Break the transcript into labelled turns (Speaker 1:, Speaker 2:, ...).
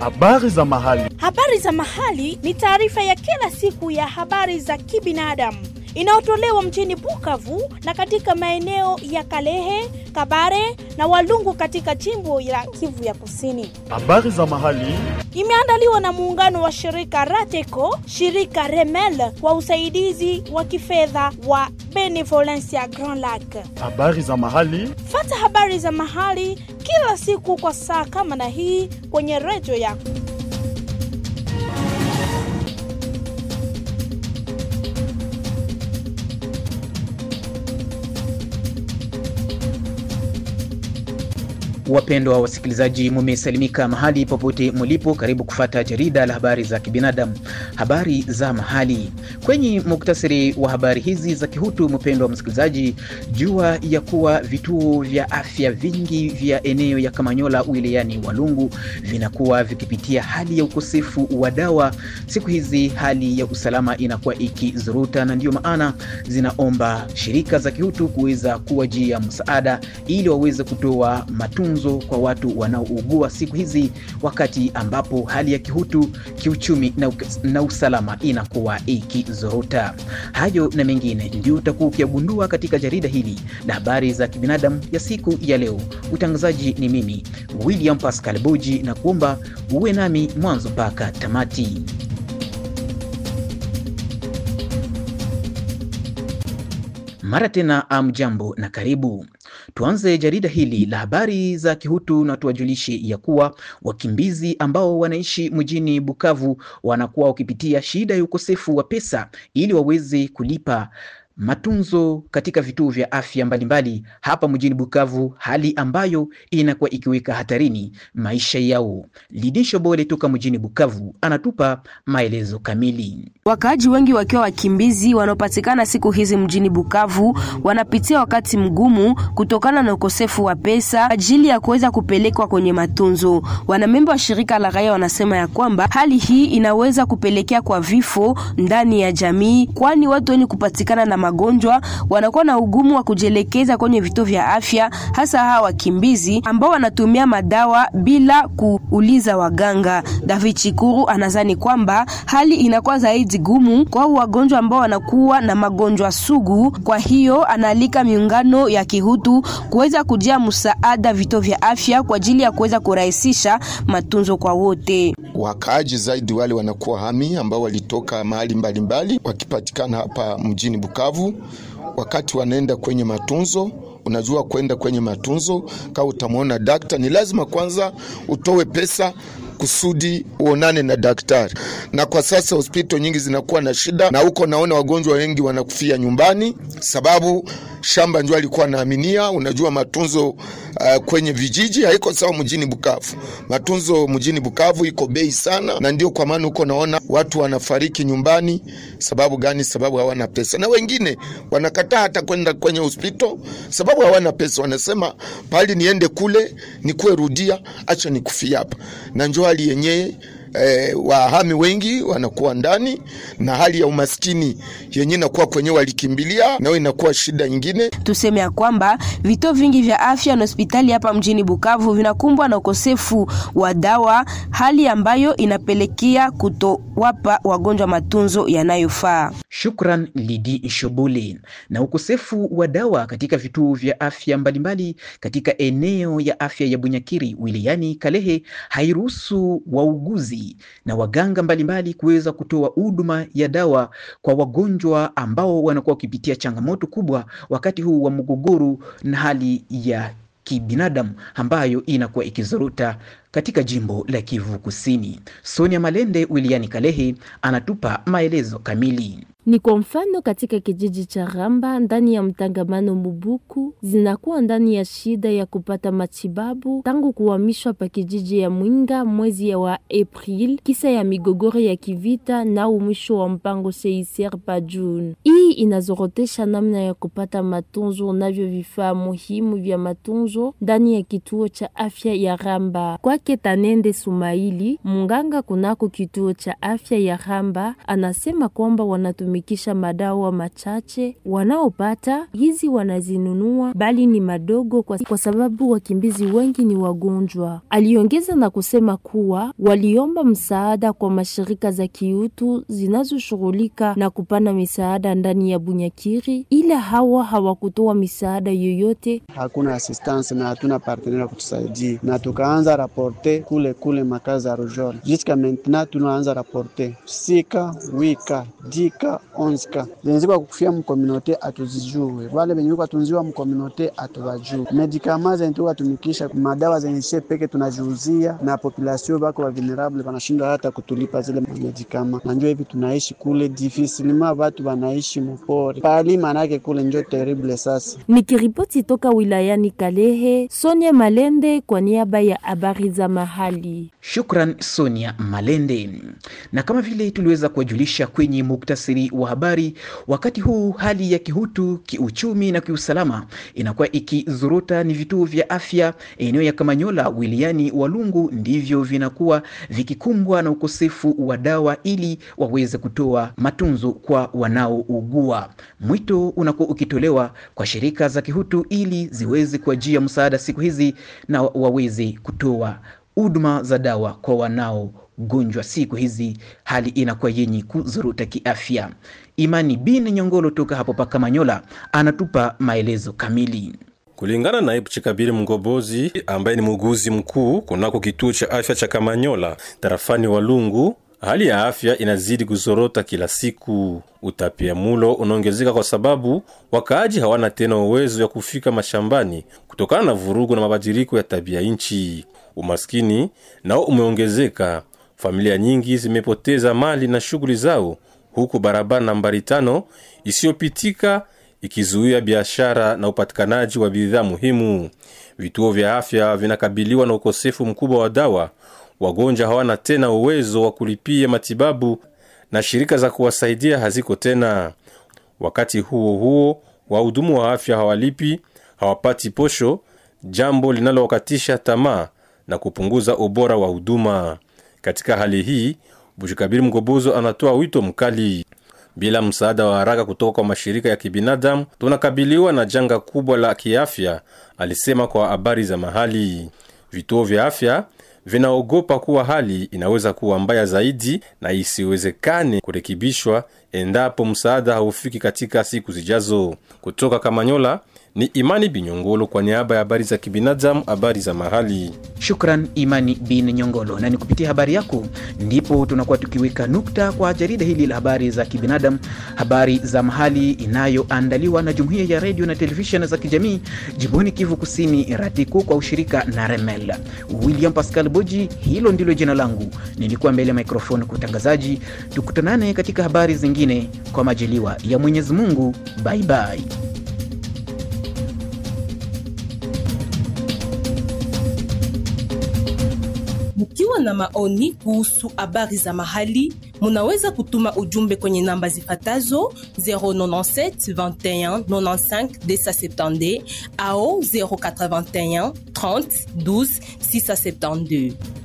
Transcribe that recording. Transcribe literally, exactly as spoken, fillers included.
Speaker 1: Habari za mahali.
Speaker 2: Habari za mahali ni taarifa ya kila siku ya habari za kibinadamu inayotolewa mjini Bukavu na katika maeneo ya Kalehe, Kabare na Walungu katika jimbo la Kivu ya Kusini.
Speaker 1: Habari za mahali
Speaker 2: imeandaliwa na muungano wa shirika Rateco, shirika Remel kwa usaidizi wa kifedha wa Benevolencia Grand Lac.
Speaker 1: Habari za mahali.
Speaker 2: Fata habari za mahali kila siku kwa saa kama na hii kwenye redio yako.
Speaker 3: Wapendwa wasikilizaji, mumesalimika mahali popote mulipo. Karibu kufata jarida la habari za kibinadamu, habari za mahali. Kwenye muktasari wa habari hizi za kihutu, mpendwa msikilizaji, jua ya kuwa vituo vya afya vingi vya eneo ya Kamanyola wilayani Walungu vinakuwa vikipitia hali ya ukosefu wa dawa. Siku hizi hali ya usalama inakuwa ikizuruta, na ndio maana zinaomba shirika za kihutu kuweza kuwajia msaada ili waweze kutoa matunzo kwa watu wanaougua siku hizi, wakati ambapo hali ya kihutu, kiuchumi na, na usalama inakuwa ikizorota. Hayo na mengine ndio utakuwa ukigundua katika jarida hili la habari za kibinadamu ya siku ya leo. Utangazaji ni mimi William Pascal Boji, na kuomba uwe nami mwanzo mpaka tamati. Mara tena amjambo na karibu. Tuanze jarida hili la habari za kihutu na tuwajulishe ya kuwa wakimbizi ambao wanaishi mjini Bukavu wanakuwa wakipitia shida ya ukosefu wa pesa ili waweze kulipa matunzo katika vituo vya afya mbalimbali hapa mjini Bukavu, hali ambayo inakuwa ikiweka hatarini maisha yao. Lidisho Bole toka mjini Bukavu anatupa maelezo kamili.
Speaker 4: Wakaaji wengi wakiwa wakimbizi wanaopatikana siku hizi mjini Bukavu wanapitia wakati mgumu kutokana na ukosefu wa pesa ajili ya kuweza kupelekwa kwenye matunzo. Wanamemba wa shirika la raia wanasema ya kwamba hali hii inaweza kupelekea kwa vifo ndani ya jamii, kwani watu wengi kupatikana na magonjwa wanakuwa na ugumu wa kujelekeza kwenye vituo vya afya, hasa hawa wakimbizi ambao wanatumia madawa bila kuuliza waganga. David Chikuru anazani kwamba hali inakuwa zaidi gumu kwa wagonjwa ambao wanakuwa na magonjwa sugu. Kwa hiyo analika miungano ya kihutu kuweza kujia msaada vituo vya afya kwa ajili ya kuweza kurahisisha matunzo kwa wote.
Speaker 5: Wakaaji zaidi wale wanakuwa hami ambao walitoka mahali mbalimbali wakipatikana hapa mjini Bukavu. Wakati wanaenda kwenye matunzo, unajua kwenda kwenye matunzo kama utamwona daktari ni lazima kwanza utowe pesa kusudi uonane na daktari. Na kwa sasa hospitali nyingi zinakuwa na shida, na huko naona wagonjwa wengi wanakufia nyumbani sababu shamba ndio alikuwa naaminia. Unajua matunzo uh, kwenye vijiji haiko sawa mjini Bukavu. Matunzo mjini Bukavu iko bei sana, na ndio kwa maana uko naona watu wanafariki nyumbani. Sababu gani? Sababu hawana pesa. Na wengine wanakataa hata kwenda kwenye hospitali sababu hawana pesa. Wanasema pali niende kule nikuwe rudia, acha nikufia hapa. Na njoo hali yenyewe E, wahami wengi wanakuwa ndani, na hali ya umaskini yenye inakuwa kwenye walikimbilia, nao inakuwa shida nyingine.
Speaker 4: Tuseme ya kwamba vituo vingi vya afya na hospitali hapa mjini Bukavu vinakumbwa na ukosefu wa dawa, hali ambayo inapelekea kutowapa wagonjwa matunzo yanayofaa.
Speaker 3: Shukran Lidi Shobuli. Na ukosefu wa dawa katika vituo vya afya mbalimbali katika eneo ya afya ya Bunyakiri wilayani Kalehe hairuhusu wauguzi na waganga mbalimbali kuweza kutoa huduma ya dawa kwa wagonjwa ambao wanakuwa wakipitia changamoto kubwa wakati huu wa mgogoro na hali ya kibinadamu ambayo inakuwa ikizorota katika jimbo la Kivu Kusini. Sonia Malende wilayani Kalehe anatupa maelezo kamili.
Speaker 6: Ni kwa mfano katika kijiji cha Ramba ndani ya mtangamano Mubuku zinakuwa ndani ya shida ya kupata matibabu tangu kuhamishwa pa kijiji ya Mwinga mwezi ya wa April kisa ya migogoro ya kivita na mwisho wa mpango C I C R pa June. Hii inazorotesha namna ya kupata matunzo navyo vifaa muhimu vya matunzo ndani ya kituo cha afya ya Ramba. Kwa kwake Tanende Sumaili, munganga kunako kituo cha afya ya Ramba, anasema kwamba wanatumikisha madawa machache wanaopata, hizi wanazinunua bali ni madogo kwa, kwa sababu wakimbizi wengi ni wagonjwa. Aliongeza na kusema kuwa waliomba msaada kwa mashirika za kiutu zinazoshughulika na kupana misaada ndani ya Bunyakiri, ila hawa hawakutoa misaada yoyote.
Speaker 7: Hakuna assistance na hatuna partenaire kutusaidia, na tukaanza raporte kule kule makazi ya Rujol. Jusqu'à maintenant tunaanza raporte sika wika dika onska zenziwa kufia mu communauté atuzijue, wale wenye kwa tunziwa mu communauté atubajue. Medikama zentu watumikisha madawa zenye peke tunajiuzia, na population bako wa vulnerable wanashinda hata kutulipa zile medikama. Na ndio hivi tunaishi kule difficilement, watu wanaishi mpori pali, manake kule ndio terrible sasa.
Speaker 6: Nikiripoti toka wilayani Kalehe, Sonia Malende kwa niaba ya habari za mahali.
Speaker 3: Shukran Sonia Malende. Na kama vile tuliweza kuwajulisha kwenye muktasari wa habari, wakati huu hali ya kihutu, kiuchumi na kiusalama inakuwa ikizorota. Ni vituo vya afya eneo ya Kamanyola wilayani Walungu ndivyo vinakuwa vikikumbwa na ukosefu wa dawa ili waweze kutoa matunzo kwa wanaougua. Mwito unakuwa ukitolewa kwa shirika za kihutu ili ziweze kuajia msaada siku hizi na waweze kutoa huduma za dawa kwa wanao gonjwa siku hizi. Hali inakuwa yenye kuzorota kiafya. Imani bin Nyongolo toka hapo pa Kamanyola anatupa maelezo kamili.
Speaker 8: Kulingana na Ibu Chikabiri Mgobozi ambaye ni muuguzi mkuu kunako kituo cha afya cha Kamanyola tarafani Walungu, hali ya afya inazidi kuzorota kila siku. Utapiamlo unaongezeka kwa sababu wakaaji hawana tena uwezo ya kufika mashambani kutokana na vurugu na mabadiliko ya tabia nchi. Umaskini nao umeongezeka. Familia nyingi zimepoteza mali na shughuli zao, huku barabara nambari tano isiyopitika ikizuia biashara na upatikanaji wa bidhaa muhimu. Vituo vya afya vinakabiliwa na ukosefu mkubwa wa dawa. Wagonjwa hawana tena uwezo wa kulipia matibabu na shirika za kuwasaidia haziko tena. Wakati huo huo, wahudumu wa afya hawalipi, hawapati posho, jambo linalowakatisha tamaa na kupunguza ubora wa huduma. Katika hali hii, Bushikabiri Mgobozo anatoa wito mkali. Bila msaada wa haraka kutoka kwa mashirika ya kibinadamu, tunakabiliwa na janga kubwa la kiafya, alisema kwa habari za mahali. Vituo vya afya vinaogopa kuwa hali inaweza kuwa mbaya zaidi na isiwezekane kurekebishwa endapo msaada haufiki katika siku zijazo. Kutoka Kamanyola ni Imani Binyongolo kwa niaba ya habari za kibinadamu, habari za mahali.
Speaker 3: Shukran Imani bin Nyongolo. Na ni kupitia habari yako ndipo tunakuwa tukiweka nukta kwa jarida hili la habari za kibinadamu, habari za mahali, inayoandaliwa na Jumuiya ya Radio na Television za kijamii jimboni Kivu Kusini, Ratiko kwa ushirika na Remel. William Pascal Boji, hilo ndilo jina langu. Nilikuwa mbele ya microphone kutangazaji. Tukutanane katika habari zingine kwa majaliwa ya Mwenyezi Mungu. Bye bye.
Speaker 9: Mkiwa na maoni kuhusu habari za mahali, munaweza kutuma ujumbe kwenye namba zifatazo zero nine sept vingt et un ninety-cinq deux cent soixante-dix au zero eight one un trente douze six cent soixante-douze.